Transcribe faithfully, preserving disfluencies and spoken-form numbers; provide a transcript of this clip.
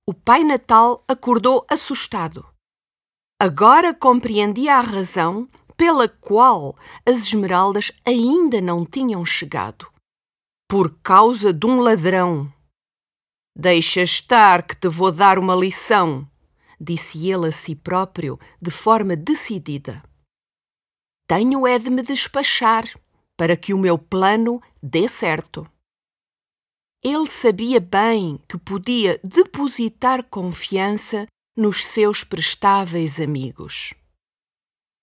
O Pai Natal acordou assustado. Agora compreendia a razão pela qual as esmeraldas ainda não tinham chegado. Por causa de um ladrão. «Deixa estar que te vou dar uma lição», disse ele a si próprio de forma decidida. «Tenho é de me despachar para que o meu plano dê certo». Ele sabia bem que podia depositar confiança nos seus prestáveis amigos.